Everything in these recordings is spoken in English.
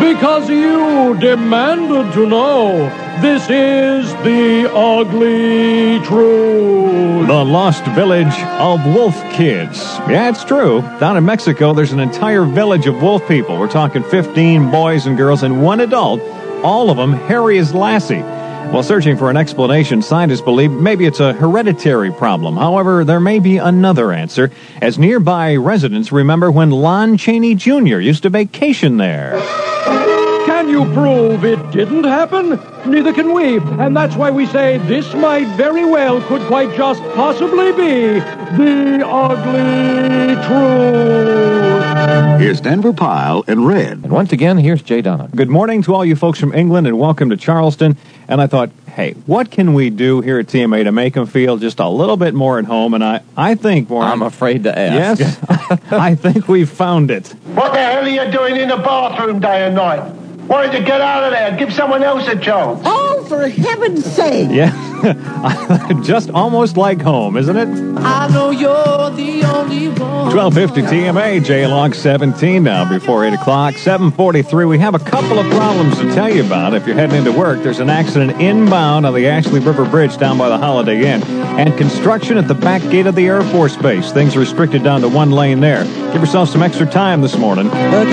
Because you demanded to know. This is the ugly truth. The lost village of wolf kids. Yeah, it's true. Down in Mexico, there's an entire village of wolf people. We're talking 15 boys and girls and one adult, all of them hairy as Lassie. While searching for an explanation, scientists believe maybe it's a hereditary problem. However, there may be another answer, as nearby residents remember when Lon Chaney Jr. used to vacation there. Can you prove it didn't happen? Neither can we. And that's why we say this might very well, could quite just possibly be the ugly truth. Here's Denver Pyle and Red. And once again, here's Jay Donovan. Good morning to all you folks from England and welcome to Charleston. And I thought, hey, what can we do here at TMA to make them feel just a little bit more at home? And I think, Warren... I'm afraid to ask. Yes, I think we've found it. What the hell are you doing in the bathroom day and night? Why don't you get out of there? Give someone else a chance. Oh, for heaven's sake. Yeah, just almost like home, isn't it? I know you're the only one. 1250 TMA, J-Log 17 now before 8 o'clock. 7:43, we have a couple of problems to tell you about. If you're heading into work, there's an accident inbound on the Ashley River Bridge down by the Holiday Inn. And construction at the back gate of the Air Force Base. Things are restricted down to one lane there. Give yourself some extra time this morning.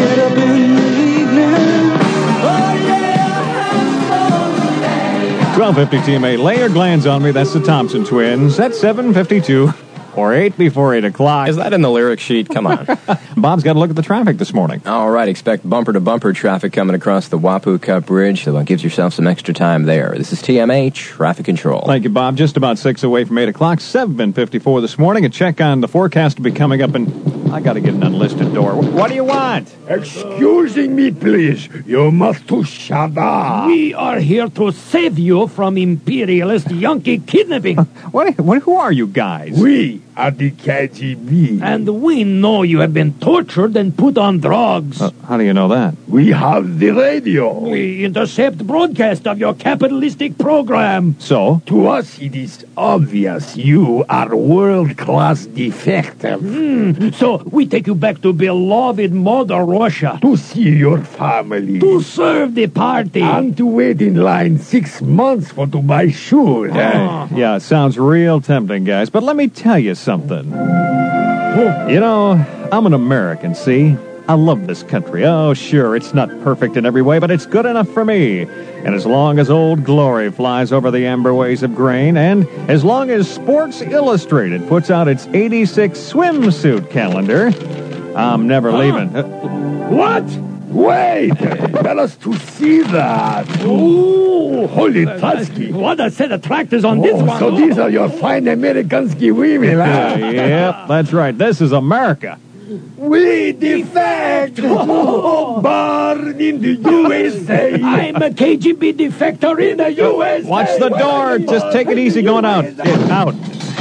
1250 TMA, lay your glands on me. That's the Thompson twins. At 7:52 or 8 before 8 o'clock. Is that in the lyric sheet? Come on. Bob's got to look at the traffic this morning. All right, expect bumper-to-bumper traffic coming across the Wapu Cup Bridge, so gives yourself some extra time there. This is TMA Traffic Control. Thank you, Bob. Just about 6 away from 8 o'clock, 7:54 this morning. A check on the forecast will be coming up, and I got to get an unlisted door. What do you want? Excusing me, please. You must to shut up. We are here to save you from imperialist Yankee kidnapping. Who are you guys? We are the KGB. And we know you have been tortured and put on drugs. How do you know that? We have the radio. We intercept broadcast of your capitalistic program. So? To us, it is obvious you are world-class defective. So we take you back to beloved Mother Russia. To see your family. To serve the party. And to wait in line 6 months for to buy shoes. Yeah, it sounds real tempting, guys. But let me tell you something. You know, I'm an American, see? I love this country. Oh, sure, it's not perfect in every way, but it's good enough for me. And as long as Old Glory flies over the amber ways of grain, and as long as Sports Illustrated puts out its 86 swimsuit calendar, I'm never leaving. What? Wait! Tell us to see that. Ooh, holy Tusky. What a set of tractors on this one. So these are your fine Americansky women, huh? Yep, that's right. This is America. We defect! Born in the USA! I'm a KGB defector in the USA! Watch the door! Just take it easy going out. Out.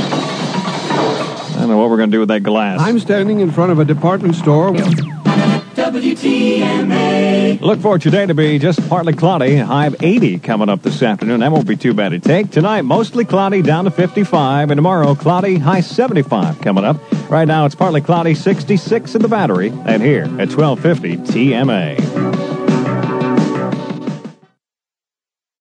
I don't know what we're going to do with that glass. I'm standing in front of a department store. WTMA. Look for today to be just partly cloudy. High of 80 coming up this afternoon. That won't be too bad to take. Tonight, mostly cloudy, down to 55. And tomorrow, cloudy, high 75 coming up. Right now, it's partly cloudy, 66 in the Battery. And here at 1250 TMA.